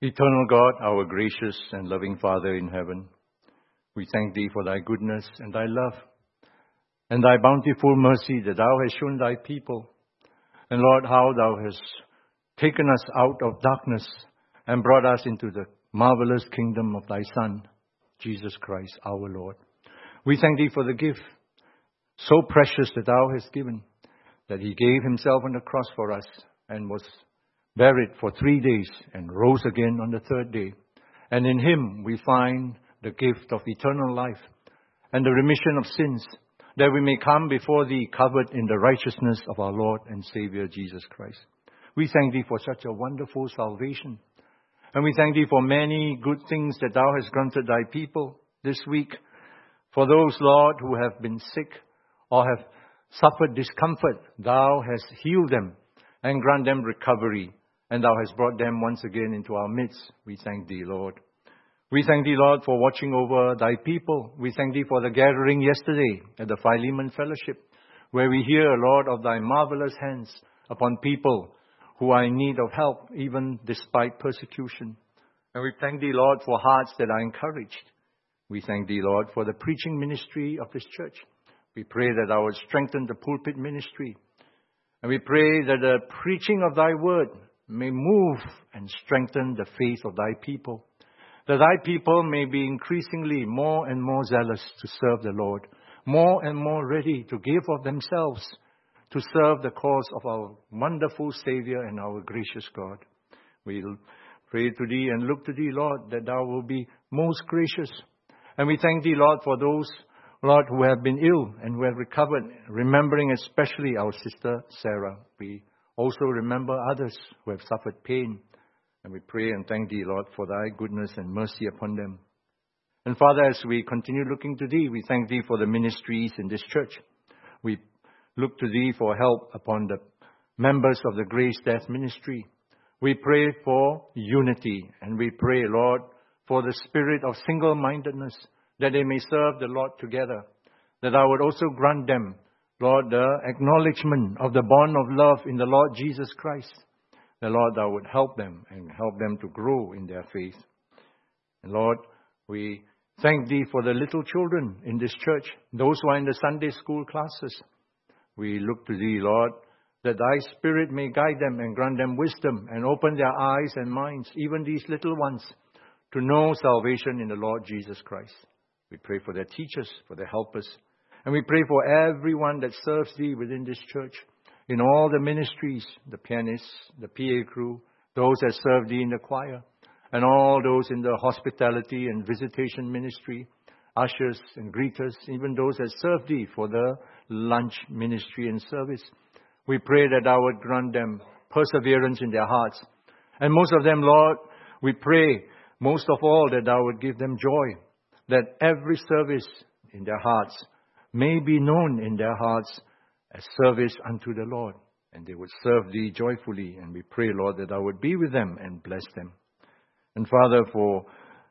Eternal God, our gracious and loving Father in heaven, we thank Thee for Thy goodness and Thy love and Thy bountiful mercy that Thou hast shown Thy people. And Lord, how Thou hast taken us out of darkness and brought us into the marvelous kingdom of Thy Son, Jesus Christ, our Lord. We thank Thee for the gift so precious that Thou hast given, that He gave Himself on the cross for us and was buried for 3 days and rose again on the third day. And in Him we find the gift of eternal life and the remission of sins, that we may come before Thee covered in the righteousness of our Lord and Savior Jesus Christ. We thank Thee for such a wonderful salvation. And we thank Thee for many good things that Thou hast granted Thy people this week. For those, Lord, who have been sick or have suffered discomfort, Thou hast healed them and grant them recovery. And Thou hast brought them once again into our midst. We thank Thee, Lord. We thank Thee, Lord, for watching over Thy people. We thank Thee for the gathering yesterday at the Philemon Fellowship, where we hear, Lord, of Thy marvelous hands upon people who are in need of help, even despite persecution. And we thank Thee, Lord, for hearts that are encouraged. We thank Thee, Lord, for the preaching ministry of this church. We pray that Thou would strengthen the pulpit ministry. And we pray that the preaching of Thy word may move and strengthen the faith of Thy people, that Thy people may be increasingly more and more zealous to serve the Lord, more and more ready to give of themselves to serve the cause of our wonderful Savior and our gracious God. We'll pray to Thee and look to Thee, Lord, that Thou will be most gracious. And we thank Thee, Lord, for those, Lord, who have been ill and who have recovered, remembering especially our sister Sarah. We also remember others who have suffered pain. And we pray and thank Thee, Lord, for Thy goodness and mercy upon them. And Father, as we continue looking to Thee, we thank Thee for the ministries in this church. We look to Thee for help upon the members of the Grace Death Ministry. We pray for unity, and we pray, Lord, for the spirit of single-mindedness, that they may serve the Lord together, that I would also grant them, Lord, the acknowledgement of the bond of love in the Lord Jesus Christ. The Lord, Thou would help them and help them to grow in their faith. And Lord, we thank Thee for the little children in this church, those who are in the Sunday school classes. We look to Thee, Lord, that Thy Spirit may guide them and grant them wisdom and open their eyes and minds, even these little ones, to know salvation in the Lord Jesus Christ. We pray for their teachers, for their helpers. And we pray for everyone that serves Thee within this church, in all the ministries, the pianists, the PA crew, those that serve Thee in the choir, and all those in the hospitality and visitation ministry, ushers and greeters, even those that serve Thee for the lunch ministry and service. We pray that Thou would grant them perseverance in their hearts. And most of them, Lord, we pray most of all that Thou would give them joy, that every service in their hearts may be known in their hearts as service unto the Lord, and they would serve Thee joyfully. And we pray, Lord, that Thou would be with them and bless them. And Father, for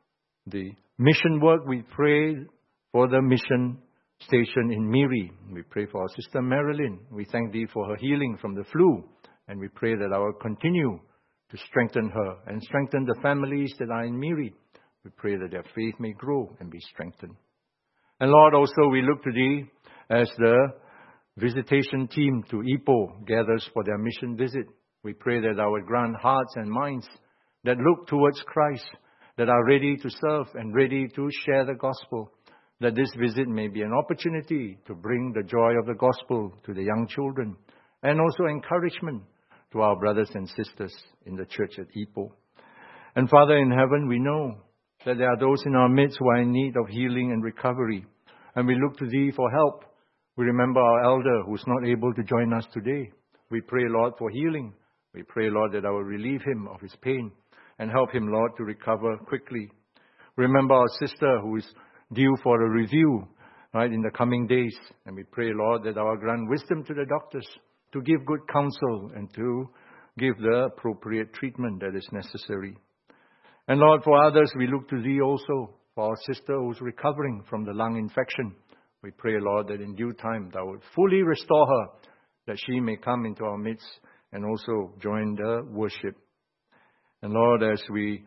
the mission work, we pray for the mission station in Miri. We pray for our sister Marilyn. We thank Thee for her healing from the flu, and we pray that Thou will continue to strengthen her and strengthen the families that are in Miri. We pray that their faith may grow and be strengthened. And Lord, also we look to Thee as the visitation team to Ipoh gathers for their mission visit. We pray that Thou would grant hearts and minds that look towards Christ, that are ready to serve and ready to share the gospel, that this visit may be an opportunity to bring the joy of the gospel to the young children, and also encouragement to our brothers and sisters in the church at Ipoh. And Father in heaven, we know that there are those in our midst who are in need of healing and recovery, and we look to Thee for help. We remember our elder who is not able to join us today. We pray, Lord, for healing. We pray, Lord, that I will relieve him of his pain and help him, Lord, to recover quickly. Remember our sister who is due for a review, right, in the coming days. And we pray, Lord, that I will grant wisdom to the doctors to give good counsel and to give the appropriate treatment that is necessary. And Lord, for others, we look to Thee also, for our sister who is recovering from the lung infection. We pray, Lord, that in due time Thou would fully restore her, that she may come into our midst and also join the worship. And Lord, as we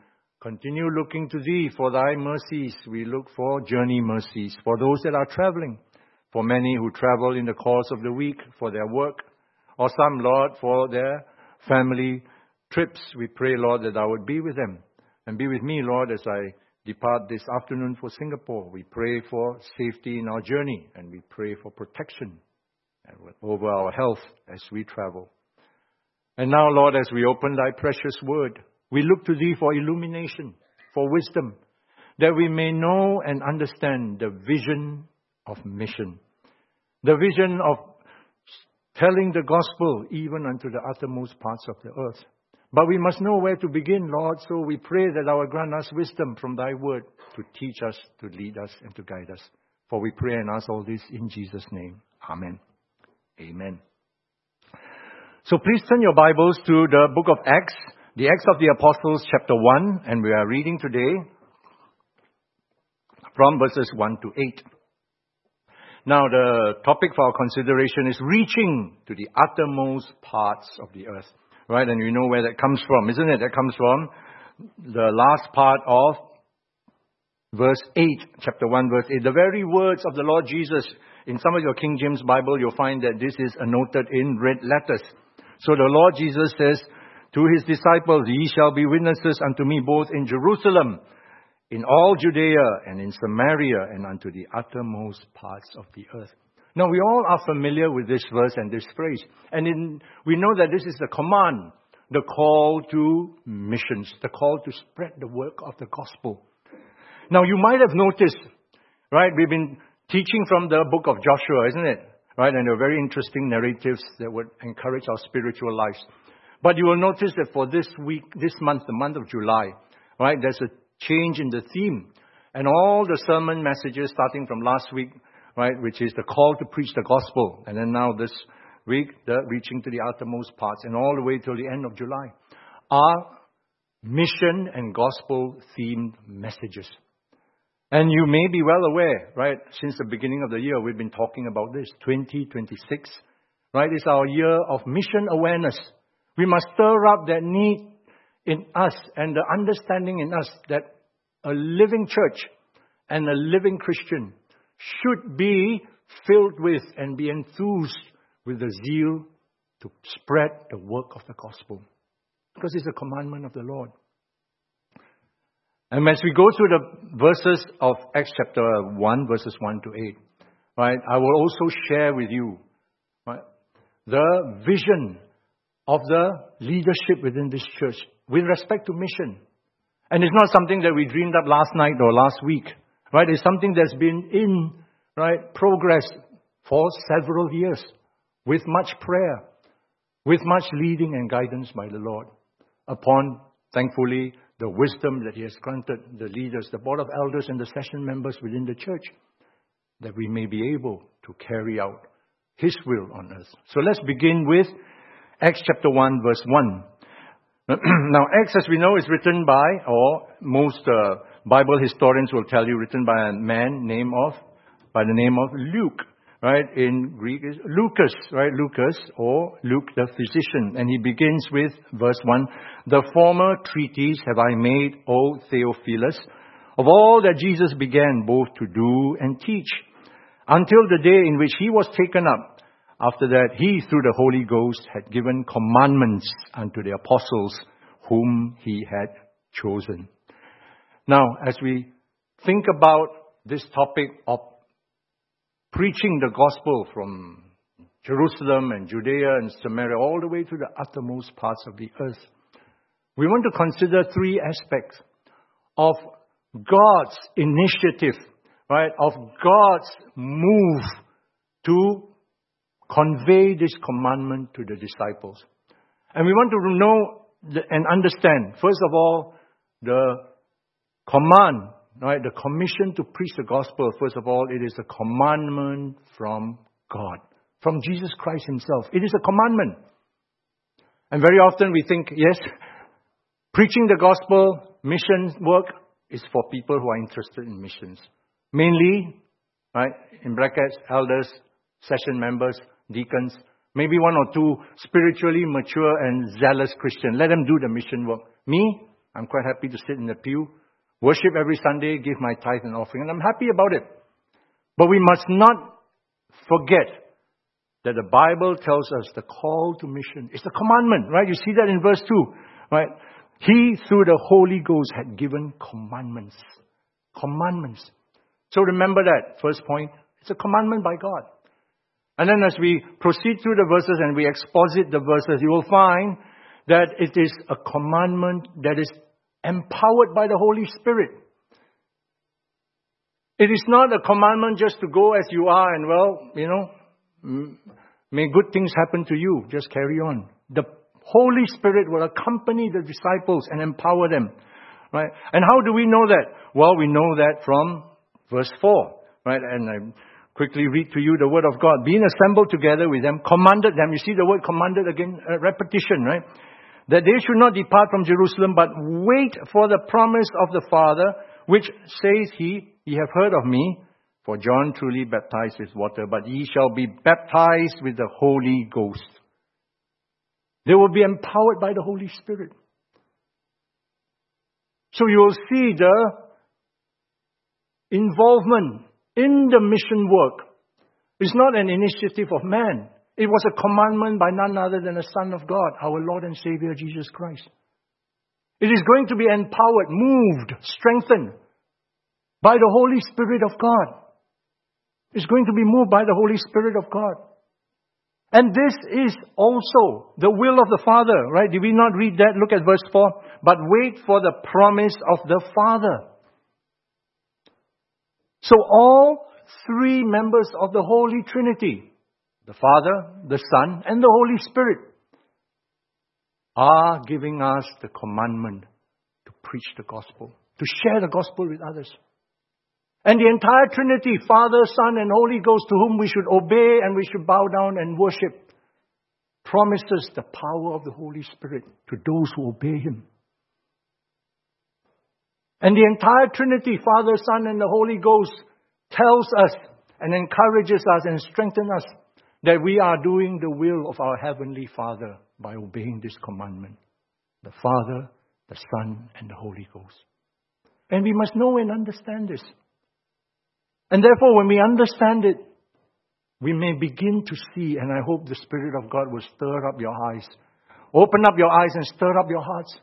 continue looking to Thee for Thy mercies. We look for journey mercies for those that are traveling, for many who travel in the course of the week for their work, or some, Lord, for their family trips. We pray, Lord, that Thou would be with them and be with me, Lord, as I depart this afternoon for Singapore. We pray for safety in our journey, and we pray for protection over our health as we travel. And now, Lord, as we open Thy precious word, we look to Thee for illumination, for wisdom, that we may know and understand the vision of mission, the vision of telling the gospel even unto the uttermost parts of the earth. But we must know where to begin, Lord, so we pray that Thou would grant us wisdom from Thy word to teach us, to lead us, and to guide us. For we pray and ask all this in Jesus' name. Amen. Amen. So please turn your Bibles to the book of Acts, the Acts of the Apostles, chapter 1, and we are reading today from verses 1 to 8. Now, the topic for our consideration is reaching to the uttermost parts of the earth. Right, and you know where that comes from, isn't it? That comes from the last part of verse 8, chapter 1, verse 8. The very words of the Lord Jesus. In some of your King James Bible, you'll find that this is noted in red letters. So the Lord Jesus says to His disciples, "Ye shall be witnesses unto me both in Jerusalem, in all Judea, and in Samaria, and unto the uttermost parts of the earth." Now, we all are familiar with this verse and this phrase. And we know that this is the command, the call to missions, the call to spread the work of the gospel. Now, you might have noticed, right, we've been teaching from the book of Joshua, isn't it? Right, and there are very interesting narratives that would encourage our spiritual lives. But you will notice that for this week, this month, the month of July, right, there's a change in the theme. And all the sermon messages starting from last week, right, which is the call to preach the gospel. And then now this week, the reaching to the uttermost parts, and all the way till the end of July, are mission and gospel themed messages. And you may be well aware, right, since the beginning of the year, we've been talking about this. 2026, right, is our year of mission awareness. We must stir up that need in us and the understanding in us that a living church and a living Christian should be filled with and be enthused with the zeal to spread the work of the gospel. Because it's a commandment of the Lord. And as we go through the verses of Acts chapter 1, verses 1 to 8, right, I will also share with you, right, the vision of the leadership within this church with respect to mission. And it's not something that we dreamed up last night or last week. Right, it's something that's been in, right, progress for several years, with much prayer, with much leading and guidance by the Lord, upon, thankfully, the wisdom that He has granted the leaders, the board of elders and the session members within the church, that we may be able to carry out His will on earth. So let's begin with Acts chapter 1, verse 1. Now, Acts, as we know, is written by, or most Bible historians will tell you, written by a man by the name of Luke, right? In Greek is Lucas, right? Lucas, or Luke the physician. And he begins with verse 1. "The former treatise have I made, O Theophilus, of all that Jesus began both to do and teach, until the day in which He was taken up. After that, He, through the Holy Ghost, had given commandments unto the apostles whom He had chosen." Now, as we think about this topic of preaching the gospel from Jerusalem and Judea and Samaria all the way to the uttermost parts of the earth, we want to consider three aspects of God's initiative, right, of God's move to convey this commandment to the disciples. And we want to know and understand, first of all, the command, right, the commission to preach the gospel. First of all, it is a commandment from God, from Jesus Christ Himself. It is a commandment. And very often we think, yes, preaching the gospel, mission work is for people who are interested in missions. Mainly, right, in brackets, elders, session members, deacons, maybe one or two spiritually mature and zealous Christians. Let them do the mission work. Me, I'm quite happy to sit in the pew, worship every Sunday, give my tithe and offering, and I'm happy about it. But we must not forget that the Bible tells us the call to mission is the commandment, right? You see that in verse 2, right? He, through the Holy Ghost, had given commandments. Commandments. So remember that, first point. It's a commandment by God. And then as we proceed through the verses and we exposit the verses, you will find that it is a commandment that is empowered by the Holy Spirit. It is not a commandment just to go as you are and, well, may good things happen to you. Just carry on. The Holy Spirit will accompany the disciples and empower them. Right? And how do we know that? Well, we know that from verse 4. Right? And I quickly read to you the word of God. Being assembled together with them, commanded them. You see the word commanded again, repetition, right? That they should not depart from Jerusalem, but wait for the promise of the Father, which says he, ye have heard of me, for John truly baptized with water, but ye shall be baptized with the Holy Ghost. They will be empowered by the Holy Spirit. So you will see the involvement in the mission work. It's not an initiative of man. It was a commandment by none other than the Son of God, our Lord and Savior Jesus Christ. It is going to be empowered, moved, strengthened by the Holy Spirit of God. It's going to be moved by the Holy Spirit of God. And this is also the will of the Father, right? Did we not read that? Look at verse 4. But wait for the promise of the Father. So all three members of the Holy Trinity, the Father, the Son, and the Holy Spirit, are giving us the commandment to preach the gospel, to share the gospel with others. And the entire Trinity, Father, Son, and Holy Ghost, to whom we should obey and we should bow down and worship, promises the power of the Holy Spirit to those who obey Him. And the entire Trinity, Father, Son, and the Holy Ghost, tells us and encourages us and strengthens us that we are doing the will of our Heavenly Father by obeying this commandment. The Father, the Son, and the Holy Ghost. And we must know and understand this. And therefore, when we understand it, we may begin to see, and I hope the Spirit of God will stir up your eyes. Open up your eyes and stir up your hearts.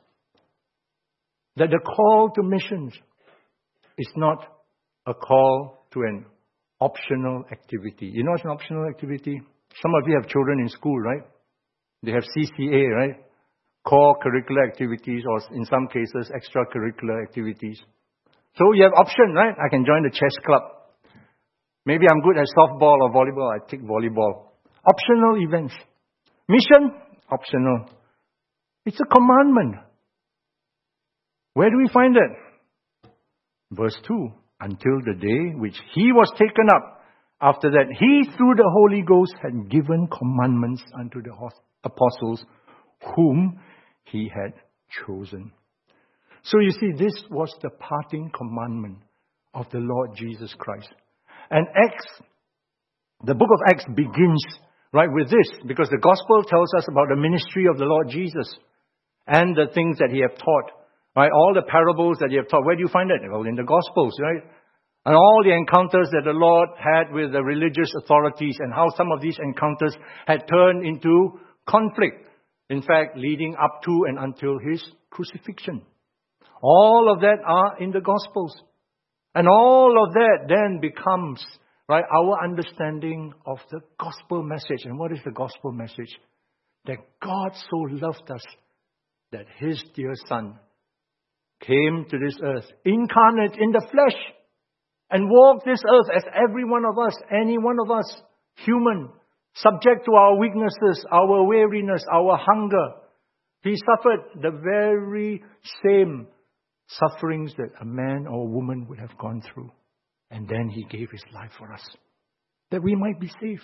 That the call to missions is not a call to an optional activity. You know it's an optional activity? Some of you have children in school, right? They have CCA, right? Core curricular activities, or in some cases, extracurricular activities. So you have option, right? I can join the chess club. Maybe I'm good at softball or volleyball. I take volleyball. Optional events. Mission? Optional. It's a commandment. Where do we find it? Verse 2. Until the day which He was taken up. After that, He, through the Holy Ghost, had given commandments unto the apostles whom He had chosen. So you see, this was the parting commandment of the Lord Jesus Christ. And Acts, the book of Acts begins right with this, because the gospel tells us about the ministry of the Lord Jesus and the things that He have taught. Right? All the parables that He have taught. Where do you find that? Well, in the Gospels, right? And all the encounters that the Lord had with the religious authorities, and how some of these encounters had turned into conflict. In fact, leading up to and until His crucifixion. All of that are in the Gospels. And all of that then becomes, right, our understanding of the gospel message. And what is the gospel message? That God so loved us that His dear Son came to this earth, incarnate in the flesh, and walked this earth as every one of us, any one of us, human, subject to our weaknesses, our weariness, our hunger. He suffered the very same sufferings that a man or a woman would have gone through. And then He gave His life for us, that we might be saved.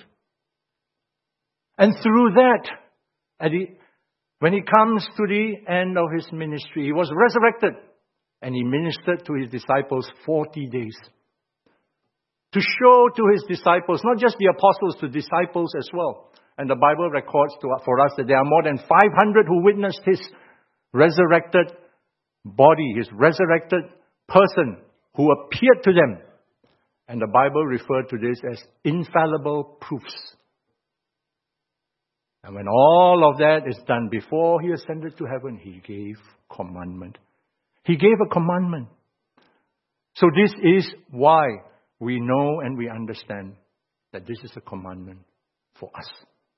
And through that, when He comes to the end of His ministry, He was resurrected. And He ministered to His disciples 40 days. To show to His disciples, not just the apostles, to disciples as well. And the Bible records for us that there are more than 500 who witnessed His resurrected body, His resurrected person who appeared to them. And the Bible referred to this as infallible proofs. And when all of that is done, before He ascended to heaven, He gave commandment. He gave a commandment. So this is why we know and we understand that this is a commandment for us.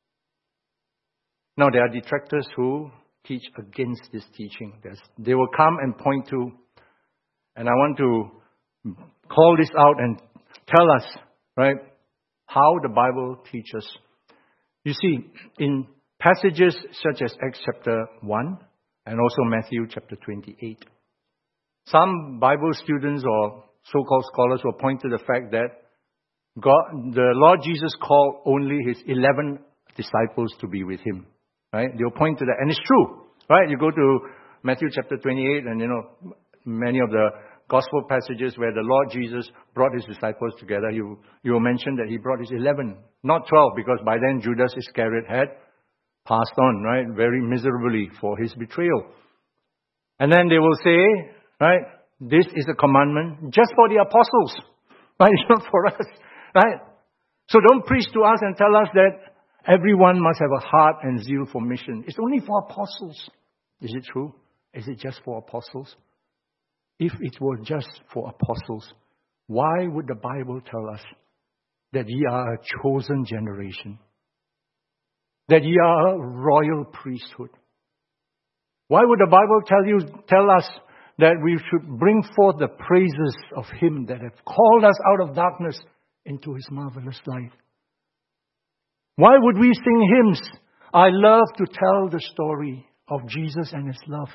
Now, there are detractors who teach against this teaching. They will come and point to, and I want to call this out and tell us, right, how the Bible teaches. You see, in passages such as Acts chapter 1 and also Matthew chapter 28, some Bible students or so-called scholars will point to the fact that the Lord Jesus called only His 11 disciples to be with Him. Right? They'll point to that. And it's true. Right? You go to Matthew chapter 28 and many of the gospel passages where the Lord Jesus brought His disciples together, you will mention that He brought His 11, not 12, because by then Judas Iscariot had passed on, right? Very miserably for his betrayal. And then they will say, right, this is a commandment just for the apostles, right? It's not for us, right? So don't preach to us and tell us that everyone must have a heart and zeal for mission. It's only for apostles. Is it true? Is it just for apostles? If it were just for apostles, why would the Bible tell us that ye are a chosen generation? That ye are a royal priesthood? Why would the Bible tell us that we should bring forth the praises of Him that have called us out of darkness into His marvelous light? Why would we sing hymns? I love to tell the story of Jesus and His love.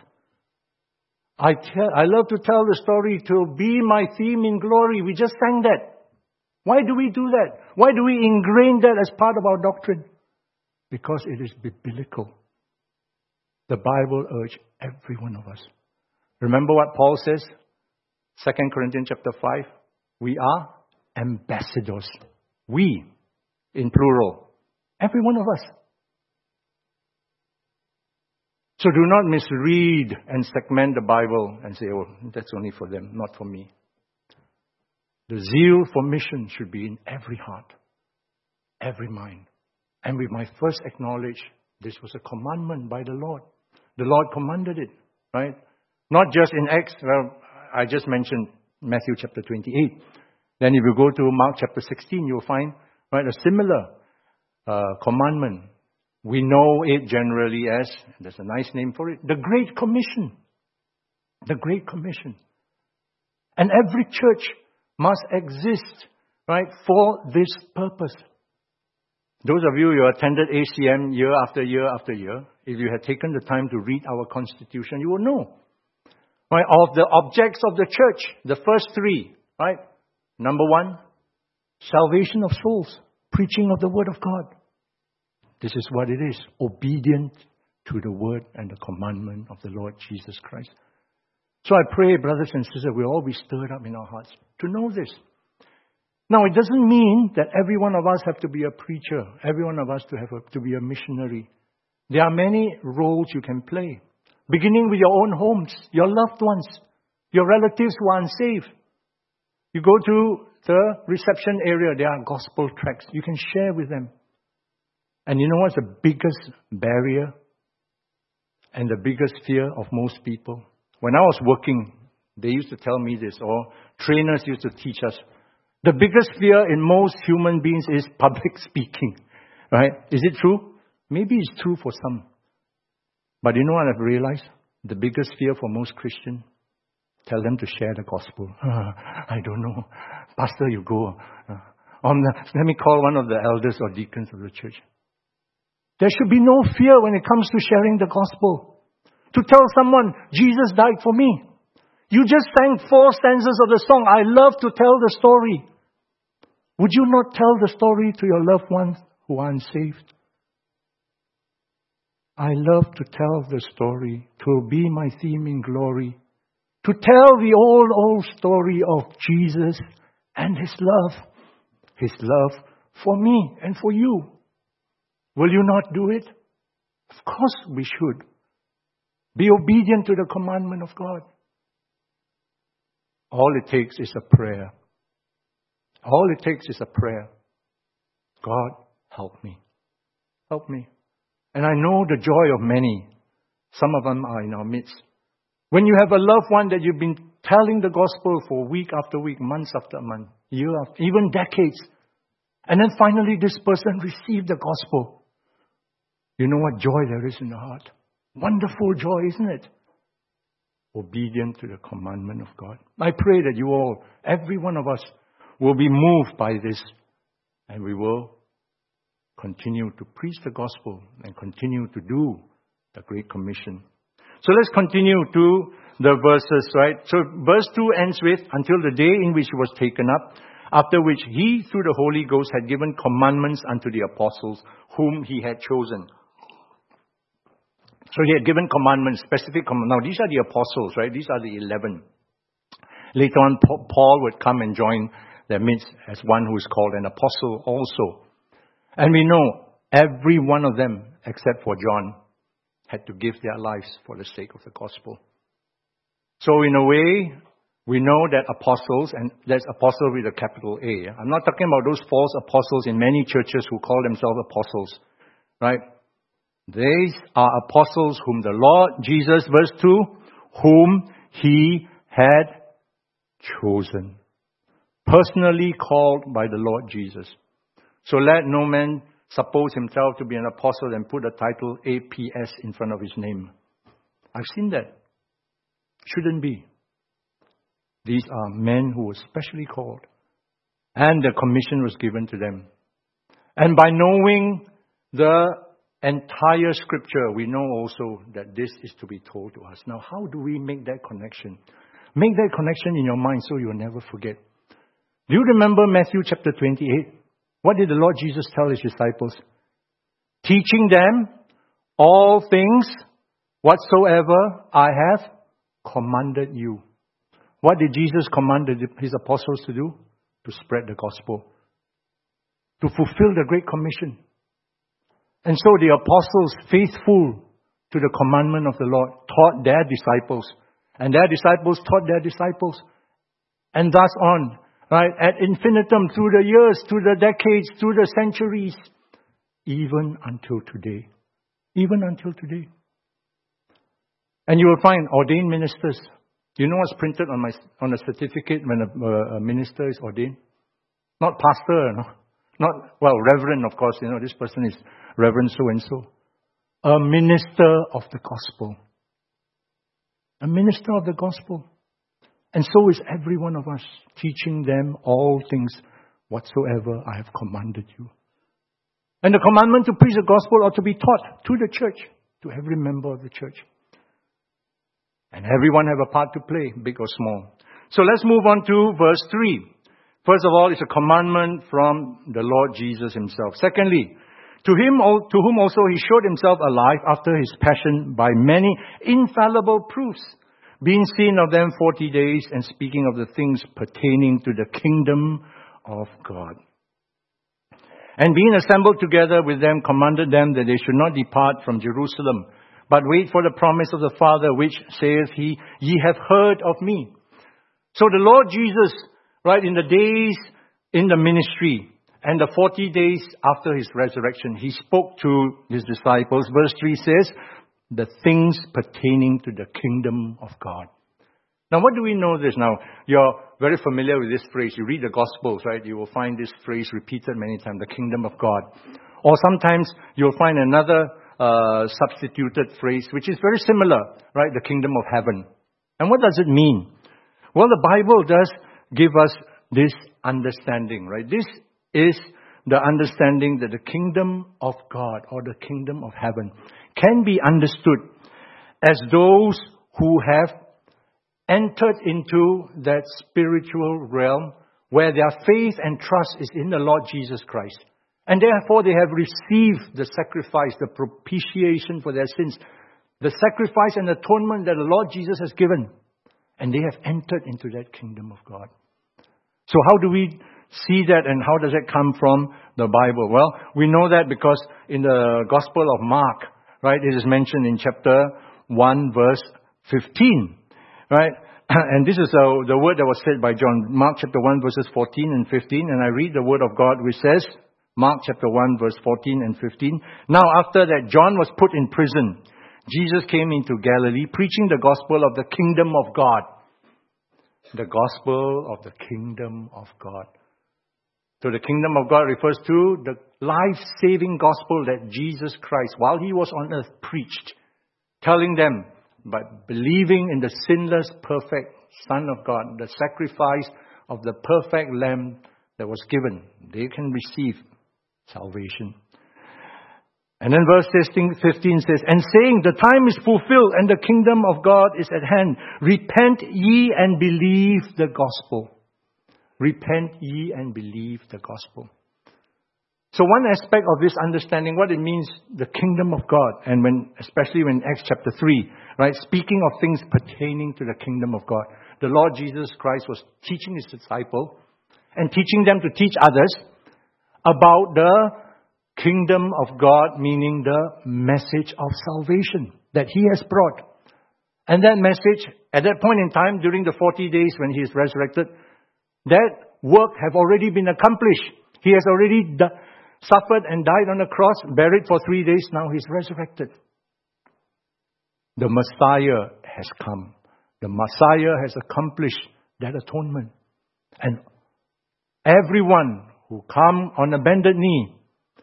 I love to tell the story to be my theme in glory. We just sang that. Why do we do that? Why do we ingrain that as part of our doctrine? Because it is biblical. The Bible urges every one of us. Remember what Paul says? 2 Corinthians chapter 5. We are ambassadors. We, in plural. Every one of us. So do not misread and segment the Bible and say, oh, that's only for them, not for me. The zeal for mission should be in every heart, every mind. And we might first acknowledge this was a commandment by the Lord. The Lord commanded it, right? Not just in Acts. Well, I just mentioned Matthew chapter 28. Then if you go to Mark chapter 16, you'll find, right, a similar commandment. We know it generally as, there's a nice name for it, the Great Commission. The Great Commission. And every church must exist, right, for this purpose. Those of you who attended ACM year after year after year, if you had taken the time to read our Constitution, you will know, right, of the objects of the church, the first three, right? Number one, salvation of souls, preaching of the Word of God. This is what it is, obedient to the word and the commandment of the Lord Jesus Christ. So I pray, brothers and sisters, we'll all be stirred up in our hearts to know this. Now, it doesn't mean that every one of us have to be a preacher, every one of us to be a missionary. There are many roles you can play, beginning with your own homes, your loved ones, your relatives who are unsaved. You go to the reception area, there are gospel tracts. You can share with them. And you know what's the biggest barrier and the biggest fear of most people? When I was working, they used to tell me this, or trainers used to teach us. The biggest fear in most human beings is public speaking. Right? Is it true? Maybe it's true for some. But you know what I've realized? The biggest fear for most Christians, tell them to share the gospel. I don't know. Pastor, you go. Let me call one of the elders or deacons of the church. There should be no fear when it comes to sharing the gospel. To tell someone, Jesus died for me. You just sang 4 stanzas of the song, I love to tell the story. Would you not tell the story to your loved ones who are unsaved? I love to tell the story, to be my theme in glory. To tell the old story of Jesus and His love. His love for me and for you. Will you not do it? Of course we should. Be obedient to the commandment of God. All it takes is a prayer. All it takes is a prayer. God, help me. Help me. And I know the joy of many. Some of them are in our midst. When you have a loved one that you've been telling the gospel for week after week, months after month, year after, even decades, and then finally this person received the gospel. You know what joy there is in the heart? Wonderful joy, isn't it? Obedient to the commandment of God. I pray that you all, every one of us, will be moved by this, and we will continue to preach the gospel and continue to do the Great Commission. So let's continue to the verses, right? So verse 2 ends with, until the day in which he was taken up, after which he, through the Holy Ghost, had given commandments unto the apostles whom he had chosen. So he had given commandments, specific commandments. Now these are the apostles, right? These are the 11. Later on, Paul would come and join their midst as one who is called an apostle also. And we know every one of them, except for John, had to give their lives for the sake of the gospel. So in a way, we know that apostles, and that's apostle with a capital A. I'm not talking about those false apostles in many churches who call themselves apostles, right? These are apostles whom the Lord Jesus, verse 2, whom he had chosen. Personally called by the Lord Jesus. So let no man suppose himself to be an apostle and put the title APS in front of his name. I've seen that. Shouldn't be. These are men who were specially called. And the commission was given to them. And by knowing the entire scripture, we know also that this is to be told to us. Now, how do we make that connection? Make that connection in your mind so you'll never forget. Do you remember Matthew chapter 28? What did the Lord Jesus tell his disciples? Teaching them all things whatsoever I have commanded you. What did Jesus command his apostles to do? To spread the gospel. To fulfill the Great Commission. And so the apostles, faithful to the commandment of the Lord, taught their disciples. And their disciples taught their disciples. And thus on. Right? Ad infinitum, through the years, through the decades, through the centuries. Even until today. Even until today. And you will find ordained ministers. Do you know what's printed on a certificate when a minister is ordained? Not pastor, no. Not, well, reverend, of course. You know, this person is Reverend so-and-so. A minister of the gospel. A minister of the gospel. And so is every one of us, teaching them all things whatsoever I have commanded you. And the commandment to preach the gospel ought to be taught to the church, to every member of the church. And everyone have a part to play, big or small. So let's move on to verse 3. First of all, it's a commandment from the Lord Jesus himself. Secondly, to whom also he showed himself alive after his passion by many infallible proofs, being seen of them 40 days and speaking of the things pertaining to the kingdom of God. And being assembled together with them, commanded them that they should not depart from Jerusalem, but wait for the promise of the Father, which saith he, ye have heard of me. So the Lord Jesus, right, in the days in the ministry and the 40 days after his resurrection, he spoke to his disciples. Verse 3 says, the things pertaining to the kingdom of God. Now, what do we know this? Now, you're very familiar with this phrase. You read the Gospels, right? You will find this phrase repeated many times, the kingdom of God. Or sometimes you'll find another substituted phrase, which is very similar, right? The kingdom of heaven. And what does it mean? Well, the Bible does give us this understanding, right? This is the understanding that the kingdom of God or the kingdom of heaven can be understood as those who have entered into that spiritual realm where their faith and trust is in the Lord Jesus Christ. And therefore they have received the sacrifice, the propitiation for their sins, the sacrifice and atonement that the Lord Jesus has given. And they have entered into that kingdom of God. So how do we see that, and how does that come from the Bible? Well, we know that because in the Gospel of Mark, right, it is mentioned in chapter 1 verse 15, right, And this is the word that was said by John, Mark chapter 1 verses 14 and 15. And I read the word of God which says, Mark chapter 1 verse 14 and 15. Now after that John was put in prison, Jesus came into Galilee preaching the gospel of the kingdom of God. The gospel of the kingdom of God. So the kingdom of God refers to the life-saving gospel that Jesus Christ, while He was on earth, preached. Telling them, by believing in the sinless, perfect Son of God, the sacrifice of the perfect Lamb that was given, they can receive salvation. And then verse 15 says, and saying, the time is fulfilled and the kingdom of God is at hand. Repent ye and believe the gospel. Repent ye and believe the gospel. So one aspect of this understanding, what it means, the kingdom of God, and especially when Acts chapter 3, right, speaking of things pertaining to the kingdom of God, the Lord Jesus Christ was teaching His disciples and teaching them to teach others about the kingdom of God, meaning the message of salvation that He has brought. And that message, at that point in time, during the 40 days when He is resurrected, that work have already been accomplished. He has already suffered and died on the cross, buried for 3 days. Now He's resurrected. The Messiah has come. The Messiah has accomplished that atonement. And everyone who come on a bended knee,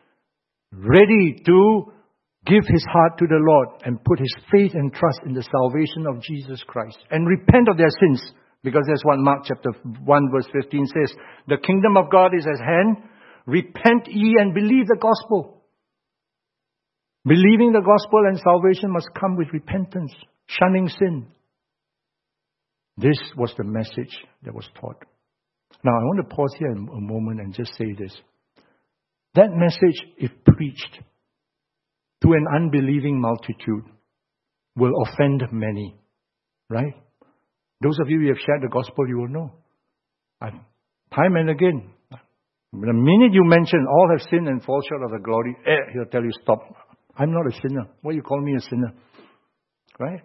ready to give his heart to the Lord and put his faith and trust in the salvation of Jesus Christ and repent of their sins, because that's what Mark chapter 1 verse 15 says. The kingdom of God is at hand. Repent ye and believe the gospel. Believing the gospel and salvation must come with repentance, shunning sin. This was the message that was taught. Now I want to pause here a moment and just say this. That message, if preached to an unbelieving multitude, will offend many. Right? Those of you who have shared the gospel, you will know. Time and again, the minute you mention all have sinned and fall short of the glory, He'll tell you, stop. I'm not a sinner. Why you call me a sinner? Right?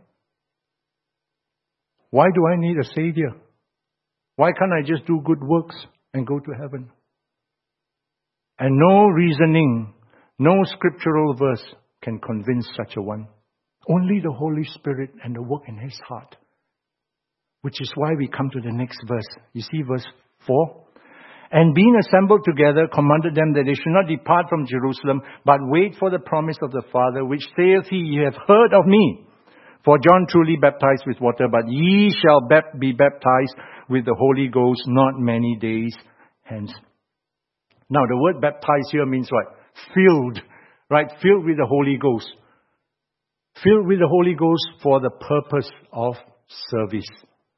Why do I need a Savior? Why can't I just do good works and go to heaven? And no reasoning, no scriptural verse can convince such a one. Only the Holy Spirit and the work in His heart. Which is why we come to the next verse. You see verse 4? And being assembled together, commanded them that they should not depart from Jerusalem, but wait for the promise of the Father, which saith He, ye have heard of me. For John truly baptized with water, but ye shall be baptized with the Holy Ghost not many days hence. Now the word baptized here means what? Filled. Right? Filled with the Holy Ghost. Filled with the Holy Ghost for the purpose of service.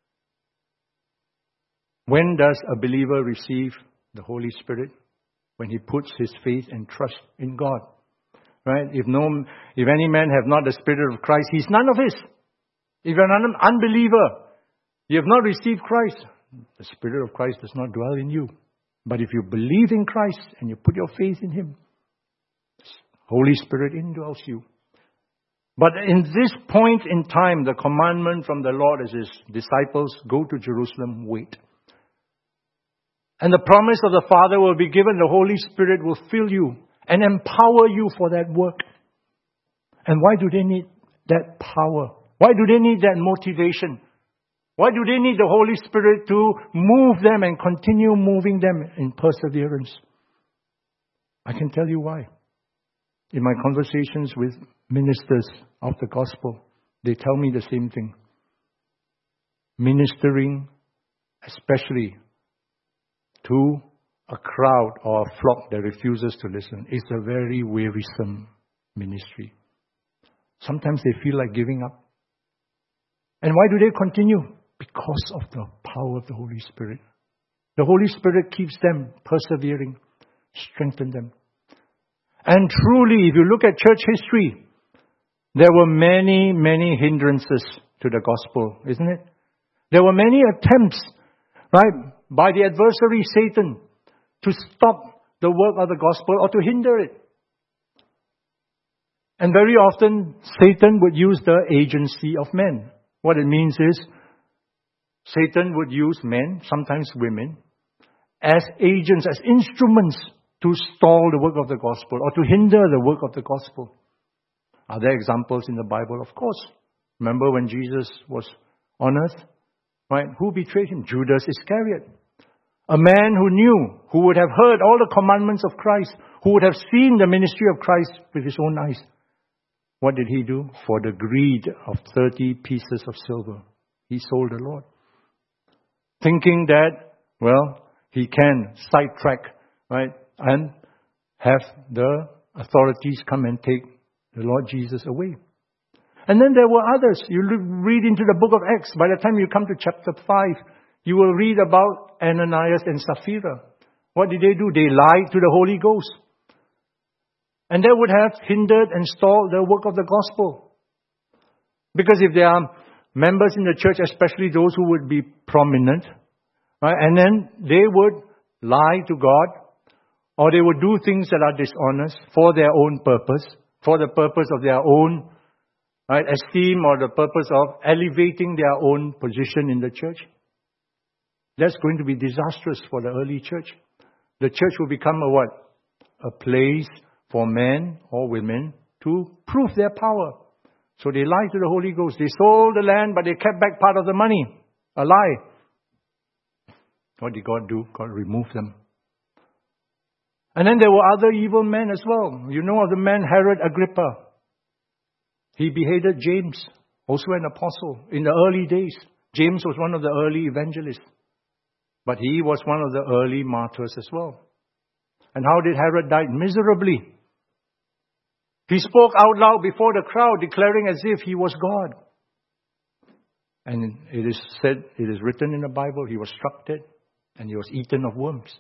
When does a believer receive the Holy Spirit? When he puts his faith and trust in God. Right? If any man have not the Spirit of Christ, he's none of his. If you're an unbeliever, you have not received Christ, the Spirit of Christ does not dwell in you. But if you believe in Christ and you put your faith in Him, the Holy Spirit indwells you. But in this point in time, the commandment from the Lord is His disciples, go to Jerusalem, wait. And the promise of the Father will be given. The Holy Spirit will fill you and empower you for that work. And why do they need that power? Why do they need that motivation? Why do they need the Holy Spirit to move them and continue moving them in perseverance? I can tell you why. In my conversations with ministers of the gospel, they tell me the same thing. Ministering, especially to a crowd or a flock that refuses to listen, is a very wearisome ministry. Sometimes they feel like giving up. And why do they continue? Because of the power of the Holy Spirit. The Holy Spirit keeps them persevering, strengthens them. And truly, if you look at church history, there were many, many hindrances to the gospel, isn't it? There were many attempts, right, by the adversary Satan to stop the work of the gospel or to hinder it. And very often, Satan would use the agency of men. What it means is, Satan would use men, sometimes women, as agents, as instruments to stall the work of the gospel or to hinder the work of the gospel. Are there examples in the Bible? Of course. Remember when Jesus was on earth? Right? Who betrayed him? Judas Iscariot. A man who knew, who would have heard all the commandments of Christ, who would have seen the ministry of Christ with his own eyes. What did he do? For the greed of 30 pieces of silver, he sold the Lord. Thinking that, well, he can sidetrack, right, and have the authorities come and take the Lord Jesus away. And then there were others. You read into the book of Acts. By the time you come to chapter 5, you will read about Ananias and Sapphira. What did they do? They lied to the Holy Ghost. And that would have hindered and stalled the work of the gospel. Because if there are members in the church, especially those who would be prominent, right, and then they would lie to God, or they would do things that are dishonest for their own purpose, for the purpose of their own, right, esteem, or the purpose of elevating their own position in the church. That's going to be disastrous for the early church. The church will become a what? A place for men or women to prove their power. So they lied to the Holy Ghost. They sold the land, but they kept back part of the money. A lie. What did God do? God removed them. And then there were other evil men as well. You know of the man Herod Agrippa. He beheaded James, also an apostle, in the early days. James was one of the early evangelists. But he was one of the early martyrs as well. And how did Herod die? Miserably. He spoke out loud before the crowd, declaring as if he was God. And it is said, it is written in the Bible, he was struck dead and he was eaten of worms.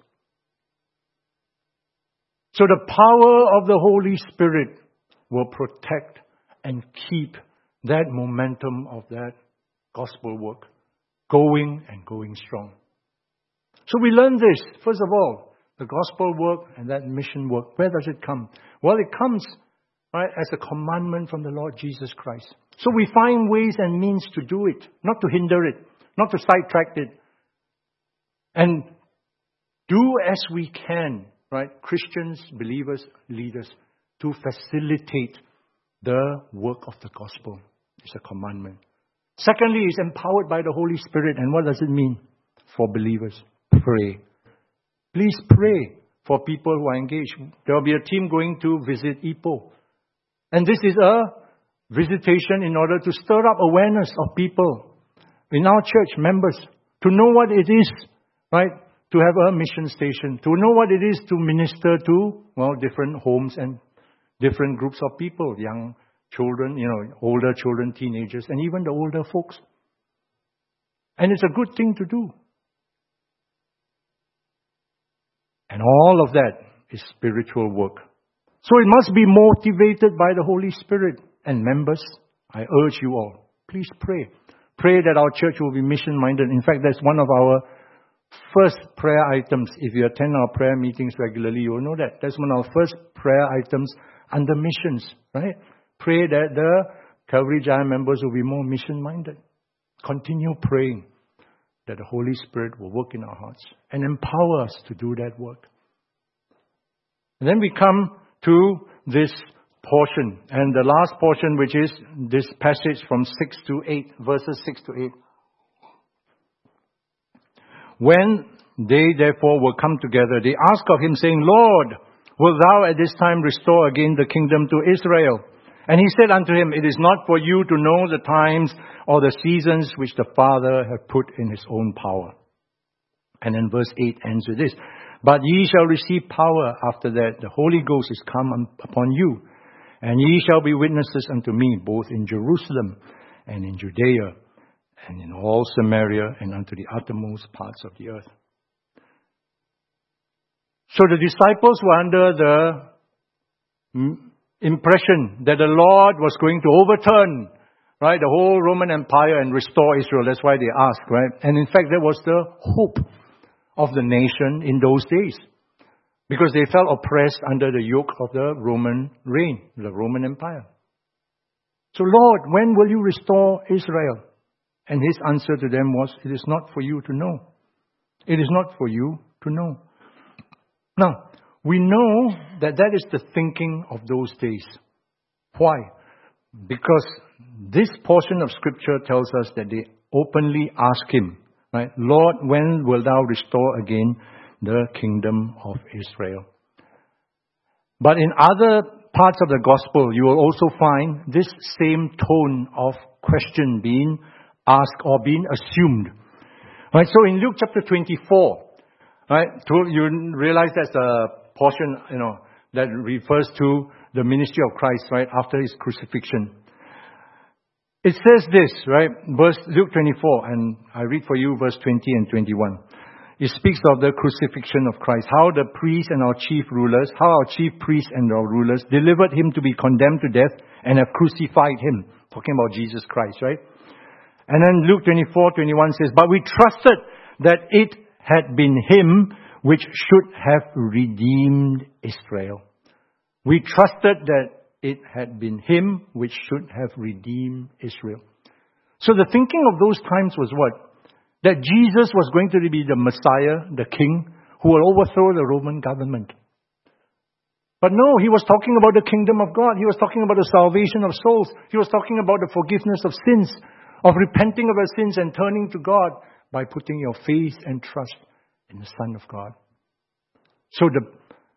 So the power of the Holy Spirit will protect and keep that momentum of that gospel work going and going strong. So we learn this, first of all, the gospel work and that mission work. Where does it come? Well, it comes, right, as a commandment from the Lord Jesus Christ. So we find ways and means to do it, not to hinder it, not to sidetrack it. And do as we can, right, Christians, believers, leaders, to facilitate the work of the gospel. It's a commandment. Secondly, it's empowered by the Holy Spirit. And what does it mean for believers? Pray. Please pray for people who are engaged. There will be a team going to visit Ipoh. And this is a visitation in order to stir up awareness of people in our church, members, to know what it is, right, to have a mission station, to know what it is to minister to, well, different homes and different groups of people, young children, older children, teenagers, and even the older folks. And it's a good thing to do. And all of that is spiritual work. So it must be motivated by the Holy Spirit. And members, I urge you all, please pray. Pray that our church will be mission-minded. In fact, that's one of our first prayer items. If you attend our prayer meetings regularly, you will know that. That's one of our first prayer items under missions, right? Pray that the Calvary Giant members will be more mission-minded. Continue praying that the Holy Spirit will work in our hearts and empower us to do that work. And then we come to this portion, and the last portion, which is this passage from 6 to 8, verses 6 to 8. When they therefore were come together, they asked of him, saying, Lord, wilt thou at this time restore again the kingdom to Israel? And he said unto him, It is not for you to know the times or the seasons which the Father hath put in his own power. And then verse 8 ends with this. But ye shall receive power after that the Holy Ghost is come upon you. And ye shall be witnesses unto me, both in Jerusalem and in Judea and in all Samaria and unto the uttermost parts of the earth. So the disciples were under the impression that the Lord was going to overturn, right, the whole Roman Empire and restore Israel. That's why they asked, right? And in fact, that was the hope of the nation in those days, because they felt oppressed under the yoke of the Roman reign, the Roman Empire. So Lord, when will you restore Israel? And his answer to them was, it is not for you to know. It is not for you to know. Now, we know that that is the thinking of those days. Why? Because this portion of Scripture tells us that they openly ask him, right? Lord, when will thou restore again the kingdom of Israel? But in other parts of the gospel, you will also find this same tone of question being asked or being assumed. Right? So in Luke chapter 24, right, you realize that's a portion, that refers to the ministry of Christ, right, after his crucifixion. It says this, right, Luke 24, and I read for you verse 20 and 21. It speaks of the crucifixion of Christ, how the priests and our chief priests and our rulers delivered him to be condemned to death and have crucified him. Talking about Jesus Christ, right? And then Luke 24:21 says, but we trusted that it had been him which should have redeemed Israel. We trusted that it had been him which should have redeemed Israel. So the thinking of those times was what? That Jesus was going to be the Messiah, the King, who will overthrow the Roman government. But no, he was talking about the kingdom of God. He was talking about the salvation of souls. He was talking about the forgiveness of sins, of repenting of our sins and turning to God by putting your faith and trust in the Son of God. So the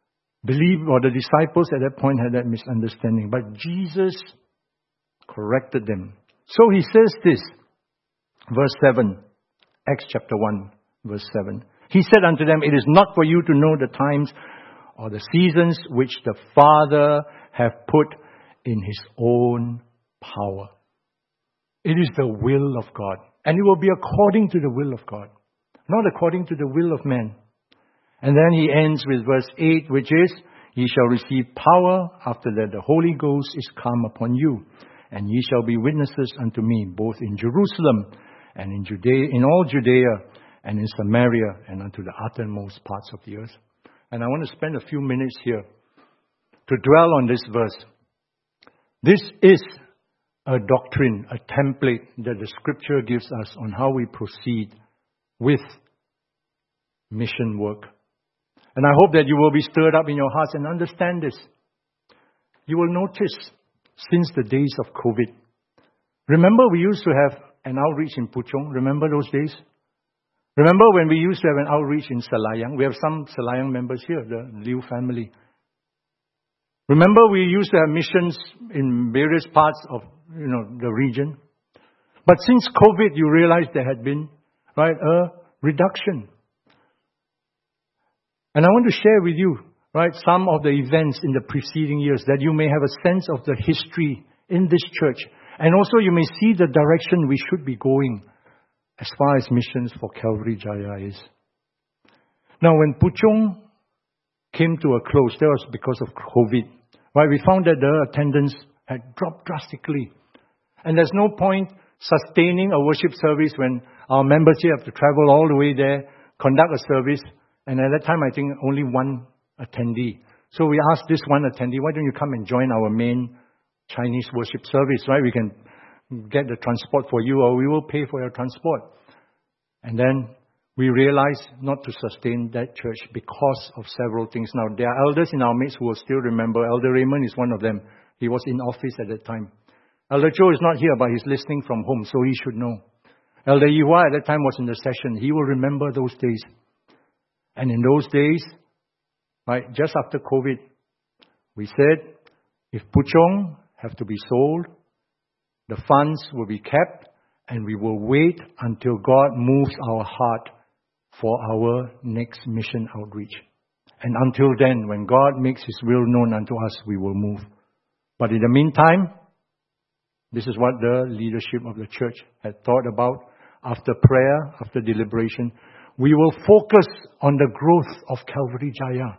disciples at that point had that misunderstanding. But Jesus corrected them. So he says this, verse 7, Acts chapter 1, verse 7. He said unto them, it is not for you to know the times or the seasons which the Father hath put in his own power. It is the will of God. And it will be according to the will of God, not according to the will of man. And then he ends with verse 8, which is, ye shall receive power after that the Holy Ghost is come upon you. And ye shall be witnesses unto me, both in Jerusalem and in Judea, in all Judea and in Samaria and unto the uttermost parts of the earth. And I want to spend a few minutes here to dwell on this verse. This is a doctrine, a template that the Scripture gives us on how we proceed with mission work. And I hope that you will be stirred up in your hearts and understand this. You will notice since the days of COVID. Remember we used to have an outreach in Puchong? Remember those days? Remember when we used to have an outreach in Selayang? We have some Selayang members here, the Liu family. Remember we used to have missions in various parts of the region. But since COVID, you realize there had been, right, a reduction. And I want to share with you, right, some of the events in the preceding years that you may have a sense of the history in this church. And also you may see the direction we should be going as far as missions for Calvary Jaya is. Now, when Puchong came to a close, that was because of COVID. Right, we found that the attendance had dropped drastically. And there's no point sustaining a worship service when our members here have to travel all the way there, conduct a service. And at that time, I think only one attendee. So we asked this one attendee, why don't you come and join our main Chinese worship service, right? We can get the transport for you, or we will pay for your transport. And then we realized not to sustain that church because of several things. Now, there are elders in our midst who will still remember. Elder Raymond is one of them. He was in office at that time. Elder Joe is not here, but he's listening from home, so he should know. Elder Yiwa at that time was in the session. He will remember those days. And in those days, right, just after COVID, we said, if Puchong have to be sold, the funds will be kept, and we will wait until God moves our heart for our next mission outreach. And until then, when God makes His will known unto us, we will move. But in the meantime, this is what the leadership of the church had thought about. After prayer, after deliberation, we will focus on the growth of Calvary Jaya,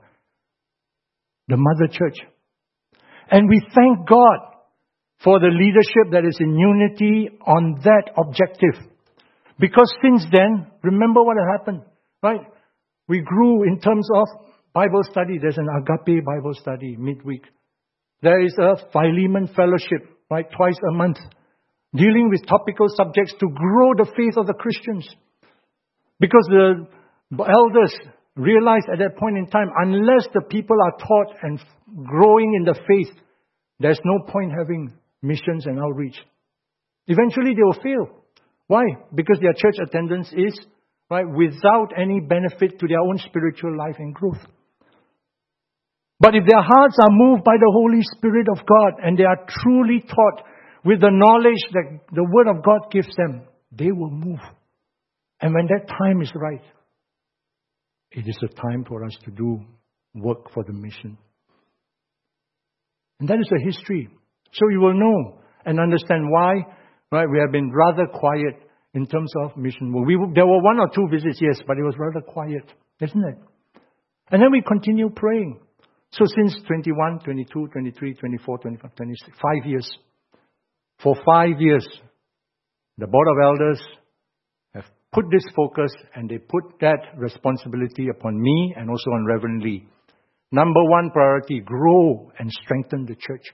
the mother church. And we thank God for the leadership that is in unity on that objective. Because since then, remember what happened, right? We grew in terms of Bible study. There's an Agape Bible study midweek. There is a Philemon fellowship, right, twice a month. dealing with topical subjects to grow the faith of the Christians. Because the elders realized at that point in time, unless the people are taught and growing in the faith, there's no point having missions and outreach. Eventually they will fail. Why? Because their church attendance is without any benefit to their own spiritual life and growth. But if their hearts are moved by the Holy Spirit of God and they are truly taught with the knowledge that the Word of God gives them, they will move. And when that time is right, it is a time for us to do work for the mission. And that is the history. So you will know and understand why we have been rather quiet in terms of mission work. There were 1 or 2 visits, yes, but it was rather quiet, isn't it? And then we continue praying. So since 21, 22, 23, 24, 25, 26, 5 years. For 5 years, the Board of Elders have put this focus and they put that responsibility upon me and also on Reverend Lee. Number 1 priority, grow and strengthen the church.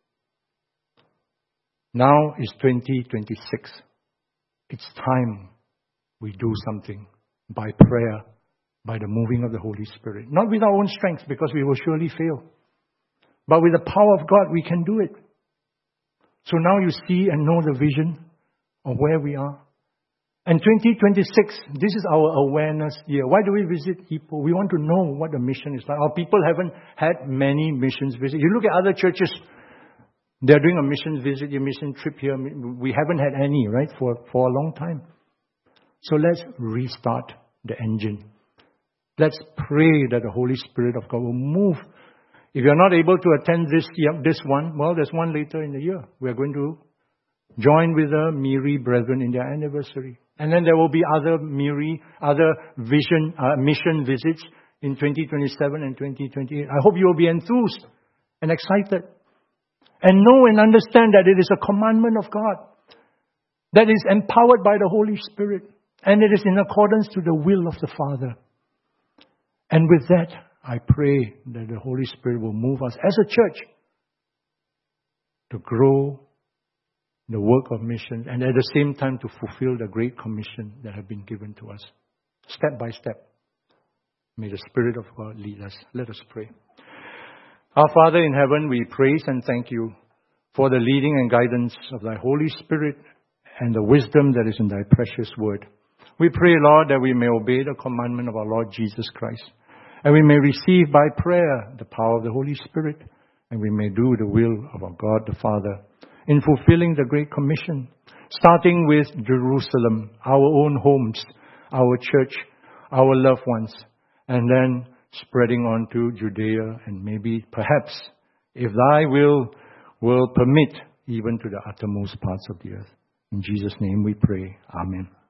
Now is 2026. It's time we do something by prayer, by the moving of the Holy Spirit. Not with our own strength, because we will surely fail. But with the power of God, we can do it. So now you see and know the vision of where we are. And 2026, this is our awareness year. Why do we visit Ipoh? We want to know what the mission is like. Our people haven't had many missions visits. You look at other churches, they're doing a mission visit, a mission trip here. We haven't had any, right, for a long time. So let's restart the engine. Let's pray that the Holy Spirit of God will move. If you're not able to attend this one, well, there's one later in the year. We're going to join with the Miri brethren in their anniversary. And then there will be other mission visits in 2027 and 2028. I hope you will be enthused and excited. And know and understand that it is a commandment of God that is empowered by the Holy Spirit. And it is in accordance to the will of the Father. And with that, I pray that the Holy Spirit will move us as a church to grow the work of mission and at the same time to fulfill the great commission that has been given to us. Step by step. May the Spirit of God lead us. Let us pray. Our Father in heaven, we praise and thank you for the leading and guidance of thy Holy Spirit and the wisdom that is in thy precious word. We pray, Lord, that we may obey the commandment of our Lord Jesus Christ, and we may receive by prayer the power of the Holy Spirit, and we may do the will of our God the Father in fulfilling the Great Commission, starting with Jerusalem, our own homes, our church, our loved ones, and then spreading on to Judea and maybe, perhaps, if thy will permit, even to the uttermost parts of the earth. In Jesus' name we pray. Amen.